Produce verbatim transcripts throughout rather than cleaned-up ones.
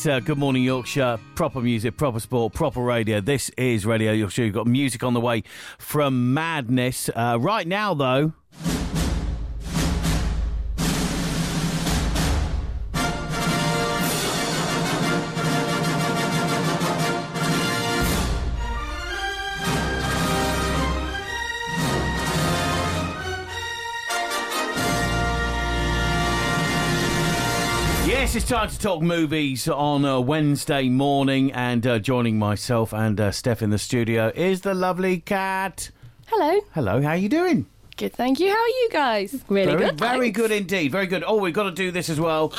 It's uh, Good Morning Yorkshire, proper music, proper sport, proper radio. This is Radio Yorkshire. You've got music on the way from Madness. Uh, right now, though... Yes, it's time to talk movies on a Wednesday morning, and uh, joining myself and uh, Steph in the studio is the lovely Kat. Hello. Hello, how are you doing? Good, thank you. How are you guys? Really very, good. Very thanks. good indeed. Very good. Oh, we've got to do this as well.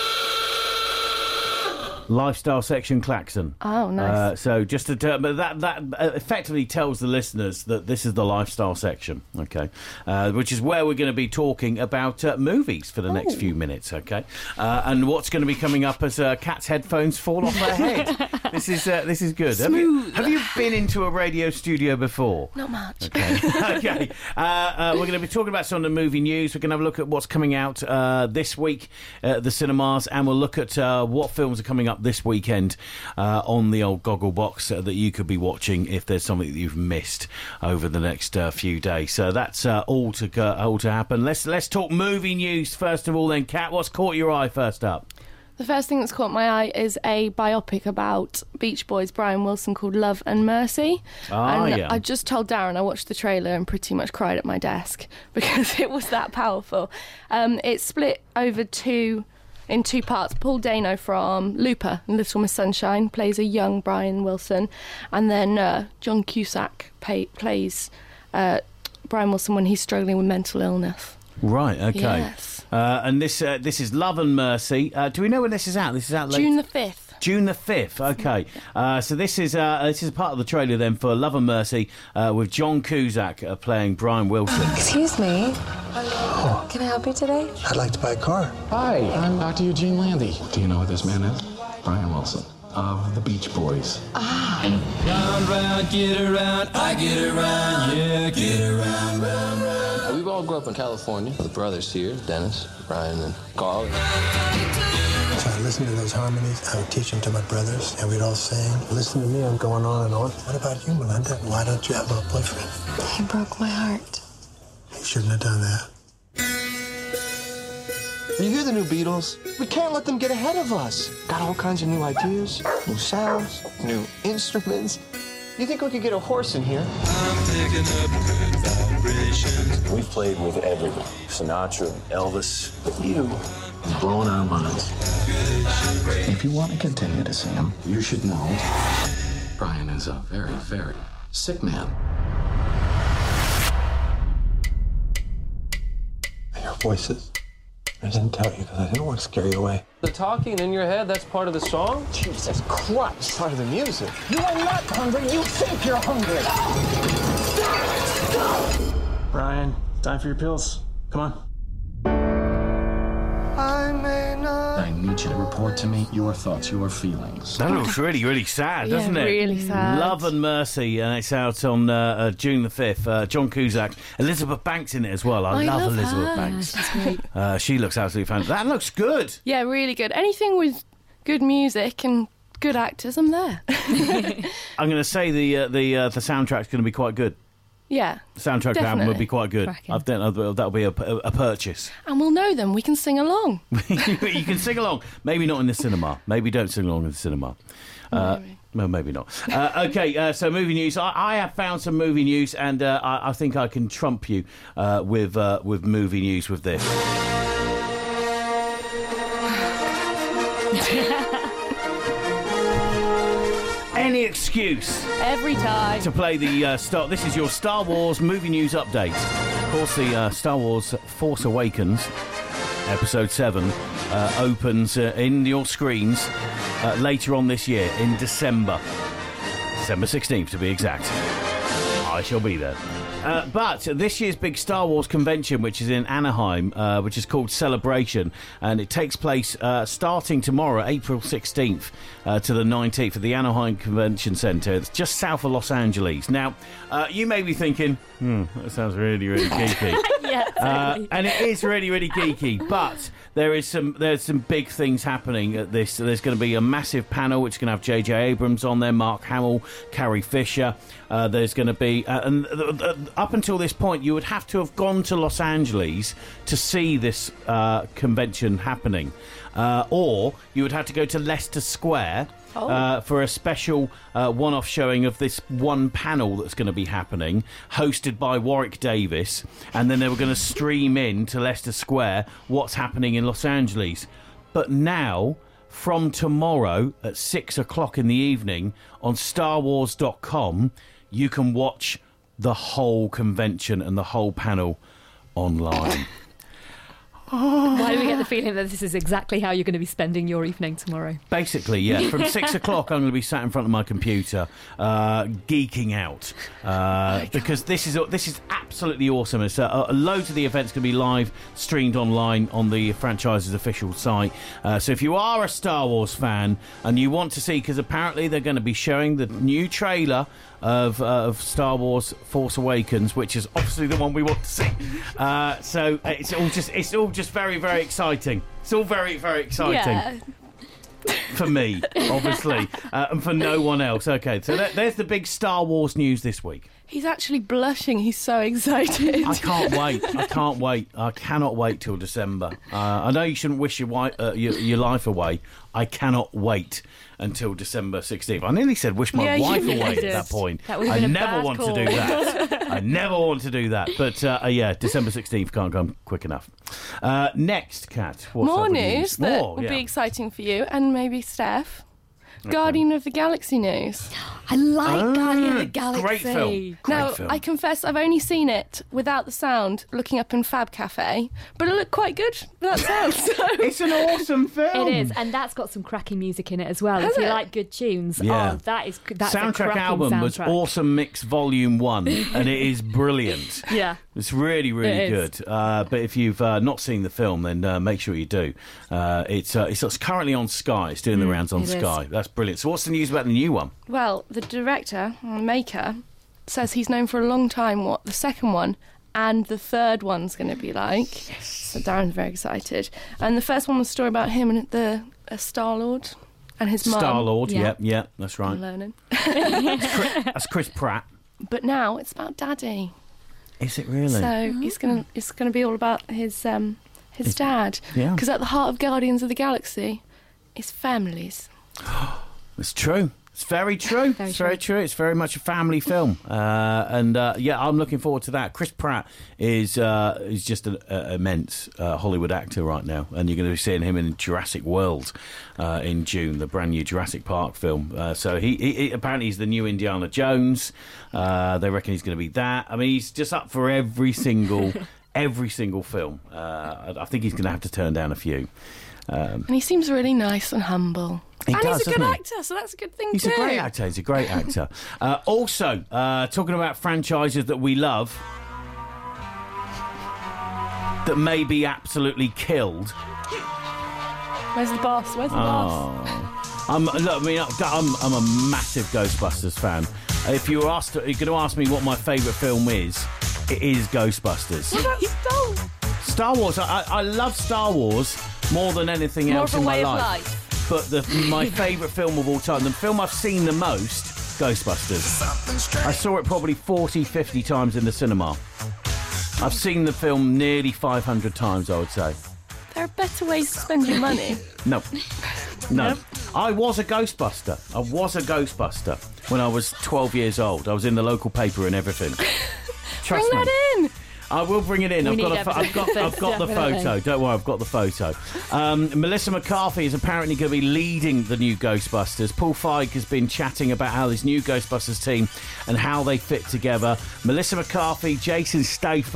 Lifestyle section klaxon. Oh, nice. Uh, so just to tell, but that that uh, effectively tells the listeners that this is the lifestyle section, okay, uh, which is where we're going to be talking about uh, movies for the oh. next few minutes, okay, uh, and what's going to be coming up as uh, Kat's headphones fall off her head. This is uh, this is good. Have you, have you been into a radio studio before? Not much. Okay. okay. Uh, uh, we're going to be talking about some of the movie news. We're going to have a look at what's coming out uh, this week at the cinemas, and we'll look at uh, what films are coming up this weekend uh, on the old goggle box uh, that you could be watching if there's something that you've missed over the next uh, few days. So that's uh, all to uh, all to happen. Let's let's talk movie news first of all. Then, Kat, what's caught your eye first up? The first thing that's caught my eye is a biopic about Beach Boys Brian Wilson called Love and Mercy. Ah, and yeah. I just told Darren I watched the trailer and pretty much cried at my desk because it was that powerful. Um, it's split over two in two parts. Paul Dano from Looper and Little Miss Sunshine plays a young Brian Wilson, and then uh, John Cusack pay, plays uh, Brian Wilson when he's struggling with mental illness. Right, okay. Yes. Uh, and this uh, this is Love and Mercy. Uh, do we know when this is out? This is out late. June the fifth. June the fifth, okay. Uh, so this is uh, this is part of the trailer then for Love and Mercy uh, with John Cusack uh, playing Brian Wilson. Excuse me. Hello. Can I help you today? I'd like to buy a car. Hi, I'm Doctor Eugene Landy. Do you know who this man is? Brian Wilson of the Beach Boys. Ah. Round, round, get around, I get around, yeah, get around, round, round. We've all grew up in California. The brothers here, Dennis, Brian, and Carl. So I listened to those harmonies. I would teach them to my brothers, and we'd all sing. Listen to me, I'm going on and on. What about you, Melinda? Why don't you have a boyfriend? He broke my heart. He shouldn't have done that. You hear the new Beatles? We can't let them get ahead of us. Got all kinds of new ideas, new sounds, new instruments. You think we could get a horse in here? I'm picking up good vibrations. We've played with everybody. Sinatra, Elvis, but you, blowing our minds. If you want to continue to see him, you should know Brian is a very, very sick man. Your voices. I didn't tell you because I didn't want to scare you away. The talking in your head, that's part of the song? Jesus Christ. Part of the music. You are not hungry. You think you're hungry. Brian, time for your pills. Come on. I may not. I need you to report to me your thoughts, your feelings. That looks really, really sad, doesn't yeah, it? really sad. Love and Mercy, and it's out on uh, uh, June the fifth. Uh, John Cusack, Elizabeth Banks in it as well. I, I love, love Elizabeth her. Banks. She's great. Uh, she looks absolutely fantastic. That looks good. Yeah, really good. Anything with good music and good actors, I'm there. I'm going to say the uh, the uh, the soundtrack's going to be quite good. Yeah, The soundtrack definitely. album would be quite good. Cracking. I think that'll that'll be a, a, a purchase. And we'll know them. We can sing along. You can sing along. Maybe not in the cinema. Maybe don't sing along in the cinema. Uh, Maybe. well, maybe not. Uh, okay, uh, so movie news. I, I have found some movie news, and uh, I, I think I can trump you uh, with uh, with movie news with this. Any excuse Every time. to play the uh, Star... This is your Star Wars movie news update. Of course, the uh, Star Wars Force Awakens, Episode seven, uh, opens uh, in your screens uh, later on this year, in December. December sixteenth, to be exact. I shall be there. Uh, but this year's big Star Wars convention, which is in Anaheim, uh, which is called Celebration, and it takes place uh, starting tomorrow, April sixteenth uh, to the nineteenth at the Anaheim Convention Center. It's just south of Los Angeles. Now, uh, you may be thinking, hmm, that sounds really, really geeky. Yeah, totally. uh, and it is really, really geeky, but there is some there's some big things happening at this. There's going to be a massive panel which is going to have J J Abrams on there, Mark Hamill, Carrie Fisher. Uh, there's going to be, uh, and uh, uh, up until this point, you would have to have gone to Los Angeles to see this uh, convention happening, uh, or you would have to go to Leicester Square. Oh. Uh, for a special uh, one-off showing of this one panel that's going to be happening, hosted by Warwick Davis, and then they were going to stream in to Leicester Square what's happening in Los Angeles. But now, from tomorrow at six o'clock in the evening on Star Wars dot com, you can watch the whole convention and the whole panel online. Why do we get the feeling that this is exactly how you're going to be spending your evening tomorrow? Basically, yeah. From six o'clock, I'm going to be sat in front of my computer, uh, geeking out, uh, because this is this is absolutely awesome. It's, uh, loads of the events going to be live streamed online on the franchise's official site. Uh, so if you are a Star Wars fan and you want to see, because apparently they're going to be showing the new trailer of uh, of Star Wars Force Awakens, which is obviously the one we want to see. Uh, so it's all just it's all just very, very exciting. It's all very, very exciting. Yeah. For me, obviously, uh, and for no one else. Okay, so that, there's the big Star Wars news this week. He's actually blushing. He's so excited. I can't wait. I can't wait. I cannot wait till December. Uh, I know you shouldn't wish your, wi- uh, your your life away. I cannot wait until December sixteenth. I nearly said wish my Yeah, wife you away did. at that point. That would have I been a never bad want call. to do that. I never want to do that. But uh, uh, yeah, December sixteenth can't come quick enough. Uh, next, Kat. What's More other news that More, will yeah. be exciting for you and maybe Steph. Guardian of the Galaxy news. I like Oh, Guardian of the Galaxy. great film. Great now, film. I confess I've only seen it without the sound, looking up in Fab Cafe, but it looked quite good without sound. So. It's an awesome film. It is, and that's got some cracking music in it as well. Has if you it? like good tunes, Yeah. oh, that is that's a soundtrack cracking album was soundtrack. Awesome Mix Volume One, and it is brilliant. Yeah. It's really, really It is. good. Uh, but if you've uh, not seen the film, then uh, make sure you do. Uh, it's, uh, it's it's currently on Sky. It's doing the rounds on it is. Sky. That's brilliant. So what's the news about the new one? Well, the director, or maker, says he's known for a long time what the second one and the third one's going to be like. So Darren's very excited. And the first one was a story about him and the uh, Star-Lord and his mum. Star-Lord, Yeah. yep, yep, that's right. I'm learning. That's Chris Pratt. But now it's about Daddy. Is it really? So he's gonna it's gonna be all about his um his dad. yeah. Because at the heart of Guardians of the Galaxy is families. It's true. It's very true. Very it's very true. It's very much a family film, uh, and uh, yeah, I'm looking forward to that. Chris Pratt is uh, is just an uh, immense uh, Hollywood actor right now, and you're going to be seeing him in Jurassic World uh, in June, the brand new Jurassic Park film. Uh, so he, he, he apparently he's the new Indiana Jones. Uh, they reckon he's going to be that. I mean, he's just up for every single every single film. Uh, I, I think he's going to have to turn down a few. Um, And he seems really nice and humble. He and does, he's a good doesn't he? actor, so that's a good thing He's too. a great actor. He's a great actor. Uh, also, uh, talking about franchises that we love that may be absolutely killed. Where's the boss? Where's the boss? Oh, I'm, look, I mean, I'm, I'm a massive Ghostbusters fan. If you were asked, you're going to ask me what my favourite film is, it is Ghostbusters. What about Star? Star Wars. I, I love Star Wars more than anything More else of a in my way of life. life. But the, my favourite film of all time, the film I've seen the most, Ghostbusters. I saw it probably forty, fifty times in the cinema. I've seen the film nearly five hundred times, I would say. There are better ways to spend your money. No. No. Nope. I was a Ghostbuster. I was a Ghostbuster when I was twelve years old. I was in the local paper and everything. Trust Bring me. that in. I will bring it in. We I've got, need a pho- I've got, evidence, I've got the definitely. photo. Don't worry, I've got the photo. Um, Melissa McCarthy is apparently going to be leading the new Ghostbusters. Paul Feig has been chatting about how this new Ghostbusters team and how they fit together. Melissa McCarthy, Jason Statham,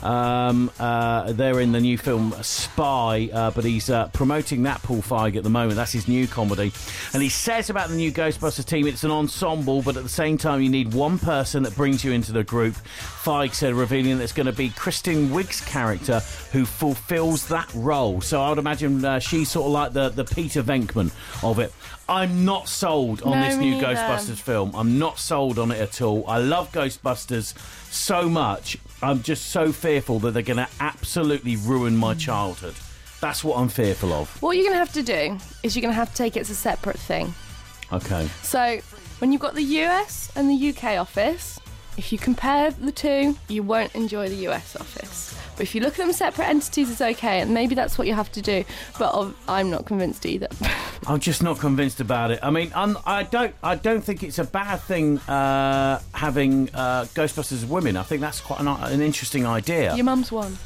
Um, uh, they're in the new film Spy, uh, but he's uh, promoting that, Paul Feig, at the moment. That's his new comedy. And he says about the new Ghostbusters team, it's an ensemble, but at the same time, you need one person that brings you into the group. Feig said, revealing that it's going to be Kristen Wiig's character who fulfills that role. So I would imagine uh, she's sort of like the, the Peter Venkman of it. I'm not sold on No, this me new neither. Ghostbusters film. I'm not sold on it at all. I love Ghostbusters so much. I'm just so fearful that they're going to absolutely ruin my childhood. That's what I'm fearful of. What you're going to have to do is you're going to have to take it as a separate thing. Okay. So, when you've got the U S and the U K office, if you compare the two, you won't enjoy the U S office. But if you look at them as separate entities, it's okay, and maybe that's what you have to do. But uh, I'm not convinced either. I'm just not convinced about it. I mean, I'm, I don't. I don't think it's a bad thing uh, having uh, Ghostbusters as women. I think that's quite an, an interesting idea. Your mum's one.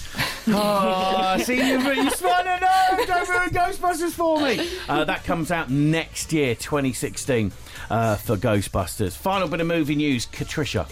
Oh, see, you, you smart no, don't ruin Ghostbusters for me. Uh, that comes out next year, twenty sixteen, uh, for Ghostbusters. Final bit of movie news, Katricia.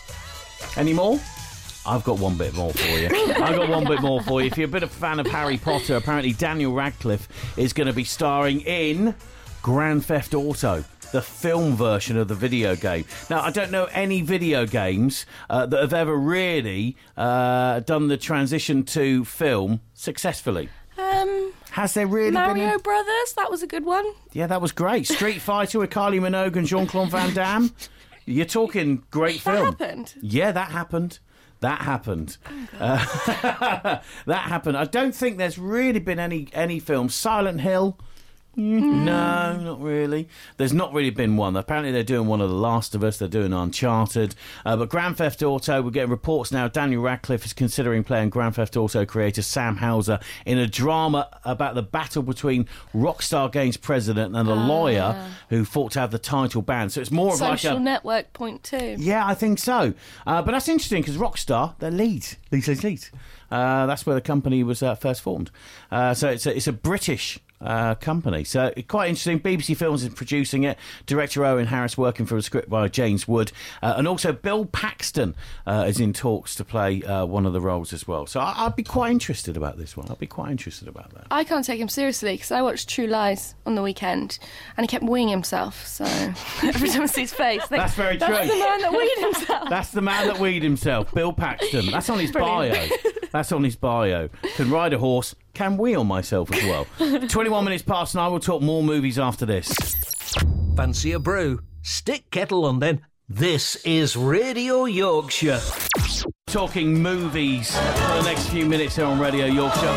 Any more? I've got one bit more for you. I've got one bit more for you. If you're a bit of a fan of Harry Potter, apparently Daniel Radcliffe is going to be starring in Grand Theft Auto, the film version of the video game. Now, I don't know any video games uh, that have ever really uh, done the transition to film successfully. Um, Has there really Mario been... A... Brothers, that was a good one. Yeah, that was great. Street Fighter with Kylie Minogue and Jean-Claude Van Damme. You're talking great That film. happened? Yeah, that happened. That happened. Oh, uh, that happened. I don't think there's really been any any films. Silent Hill. Mm, no, not really. There's not really been one. Apparently they're doing one of The Last of Us. They're doing Uncharted. Uh, but Grand Theft Auto, we're getting reports now. Daniel Radcliffe is considering playing Grand Theft Auto creator Sam Houser in a drama about the battle between Rockstar Games president and a Ah. lawyer who fought to have the title banned. So it's more of like Social a... Network point two. Yeah, I think so. Uh, but that's interesting because Rockstar, they're lead. Lead, lead, lead. Uh, that's where the company was uh, first formed. Uh, so it's a, it's a British uh, company. So quite interesting. B B C Films is producing it. Director Owen Harris working for a script by James Wood. Uh, and also Bill Paxton uh, is in talks to play uh, one of the roles as well. So I- I'd be quite interested about this one. I'd be quite interested about that. I can't take him seriously because I watched True Lies on the weekend and he kept weeing himself. So every time I see his face, like, That's very that's true. the man that weed himself. That's the man that weed himself, Bill Paxton. That's on his Brilliant. bio. That's on his bio. Can ride a horse, can wheel myself as well. twenty-one minutes past nine, we'll talk more movies after this. Fancy a brew? Stick kettle on then. This is Radio Yorkshire. Talking movies for the next few minutes here on Radio Yorkshire.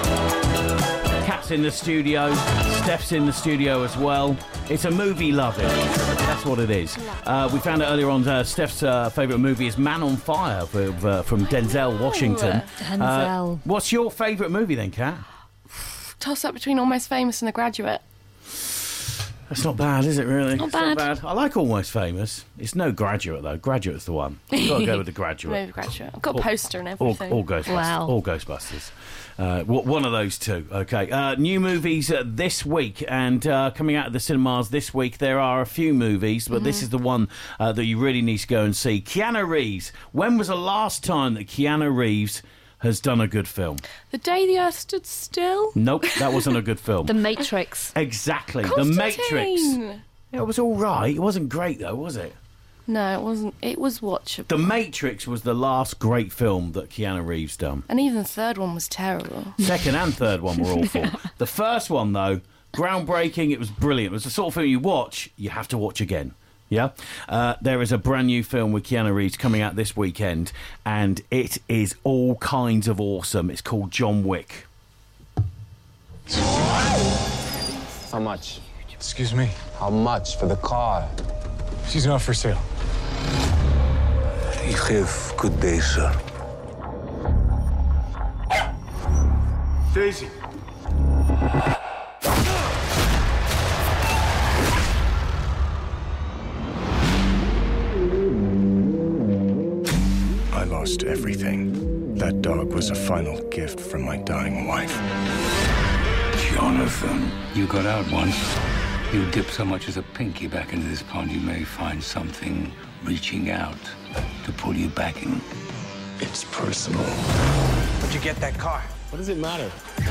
Kat's in the studio, Steph's in the studio as well. It's a movie loving. That's what it is. Uh, we found out earlier on uh, Steph's uh, favourite movie is Man on Fire with, uh, from Denzel Washington. Denzel. Uh, what's your favourite movie then, Kat? Toss up between Almost Famous and The Graduate. That's not bad, is it, really? Not It's bad. not bad. I like Almost Famous. It's no Graduate, though. Graduate's the one. You've got to go with The Graduate. Maybe Graduate. I've got a All- poster and All, everything. all Ghostbusters. Wow. All Ghostbusters. Uh, w- one of those two. Okay. Uh, new movies uh, this week, and uh, coming out of the cinemas this week, there are a few movies, but this Mhm. is the one uh, that you really need to go and see. Keanu Reeves. When was the last time that Keanu Reeves has done a good film? The Day the Earth Stood Still. Nope, that wasn't a good film. The Matrix. Exactly. The Matrix. Constantine. It was all right. It wasn't great, though, was it? No, it wasn't. It was watchable. The Matrix was the last great film that Keanu Reeves done. And even the third one was terrible. Second and third one were awful. The first one, though, groundbreaking. It was brilliant. It was the sort of film you watch, you have to watch again. Yeah? Uh, there is a brand new film with Keanu Reeves coming out this weekend, and it is all kinds of awesome. It's called John Wick. How much? Excuse me? How much for the car? She's not for sale. You have good day, sir. Daisy. I lost everything. That dog was a final gift from my dying wife. Jonathan, you got out once. You dip so much as a pinky back into this pond, you may find something reaching out to pull you back in. It's personal. Where'd you get that car? What does it matter?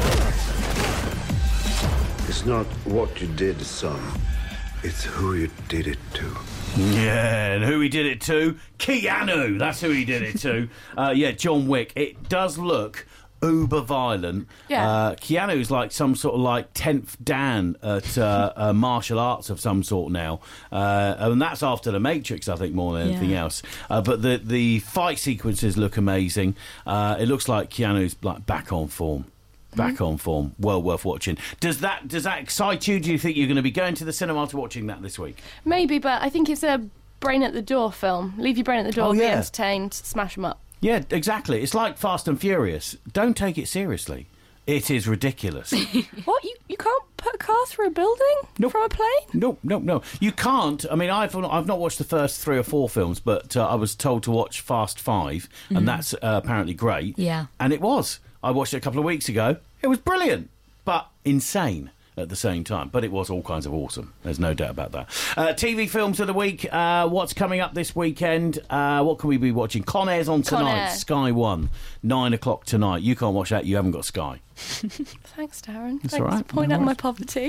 It's not what you did, son. It's who you did it to. Yeah, and who he did it to? Keanu! That's who he did it to. uh, yeah, John Wick. It does look uber violent. Yeah. Uh, Keanu's like some sort of like tenth Dan at uh, uh, martial arts of some sort now. Uh, and that's after The Matrix, I think, more than anything Yeah. else. Uh, but the, the fight sequences look amazing. Uh, it looks like Keanu's like back on form. Back on form. Well worth watching. Does that does that excite you? Do you think you're going to be going to the cinema to watching that this week? Maybe, but I think it's a brain at the door film. Leave your brain at the door, Oh, be yeah. entertained, smash them up. Yeah, exactly. It's like Fast and Furious. Don't take it seriously. It is ridiculous. What? You, you can't put a car through a building Nope. from a plane? No, no, no. You can't. I mean, I've I've not watched the first three or four films, but uh, I was told to watch Fast Five, and that's uh, apparently great. Yeah. And it was. I watched it a couple of weeks ago. It was brilliant, but insane at the same time. But it was all kinds of awesome. There's no doubt about that. Uh, T V films of the week. Uh, what's coming up this weekend? Uh, what can we be watching? Con Air's on Con tonight. Air. Sky One, nine o'clock tonight. You can't watch that. You haven't got Sky. Thanks, Darren. That's Thanks all right. for pointing No out my worries. poverty.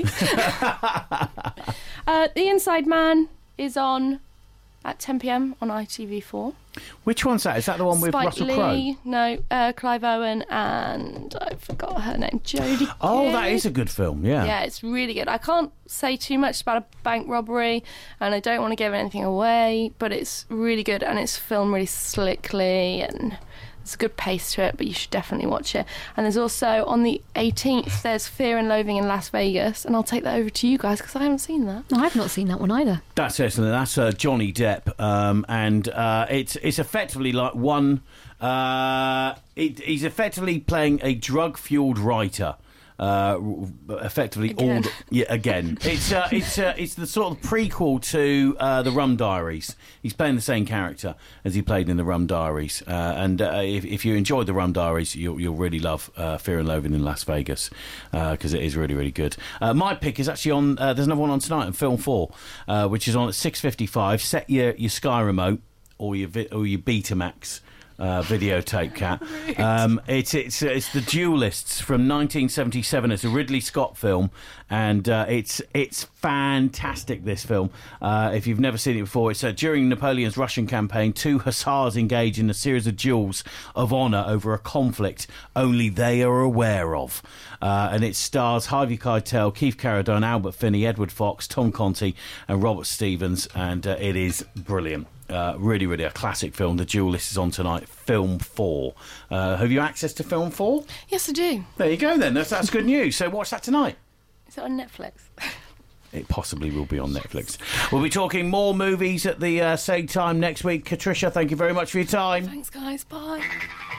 uh, The Inside Man is on at ten p.m. on I T V four. Which one's that? Is that the one with Spike Russell Lee, Crowe? no, uh, Clive Owen, and I forgot her name, Jodie. Oh, that Kidd. is a good film. Yeah. Yeah, it's really good. I can't say too much about a bank robbery, and I don't want to give anything away, but it's really good, and it's filmed really slickly, and there's a good pace to it, but you should definitely watch it. And there's also, on the eighteenth, there's Fear and Loathing in Las Vegas, and I'll take that over to you guys, because I haven't seen that. No, I've not seen that one either. That's excellent. That's uh, Johnny Depp, um, and uh, it's it's effectively like one. Uh, it, he's effectively playing a drug-fueled writer. Uh, effectively, Again. all the, yeah, again. It's uh, it's uh, it's the sort of prequel to uh, the Rum Diaries. He's playing the same character as he played in the Rum Diaries. Uh, and uh, if, if you enjoyed the Rum Diaries, you'll, you'll really love uh, Fear and Loathing in Las Vegas, because it is really really good. Uh, my pick is actually on. Uh, there's another one on tonight on Film Four, uh, which is on at six fifty-five. Set your your Sky remote or your vi- or your Betamax. Uh, videotape cat. Um, it's it's it's The Duelists from nineteen seventy-seven. It's a Ridley Scott film, and uh, it's it's fantastic. This film, uh, if you've never seen it before, it's uh, during Napoleon's Russian campaign. Two hussars engage in a series of duels of honour over a conflict only they are aware of, uh, and it stars Harvey Keitel, Keith Carradine, Albert Finney, Edward Fox, Tom Conti, and Robert Stevens, and uh, it is brilliant. Uh, really, really a classic film. The Duelist is on tonight. Film four. Uh, have you access to Film four? Yes, I do. There you go then. That's, that's good news. So watch that tonight. Is it on Netflix? It possibly will be on Netflix. We'll be talking more movies at the uh, same time next week. Katricia, thank you very much for your time. Thanks, guys. Bye.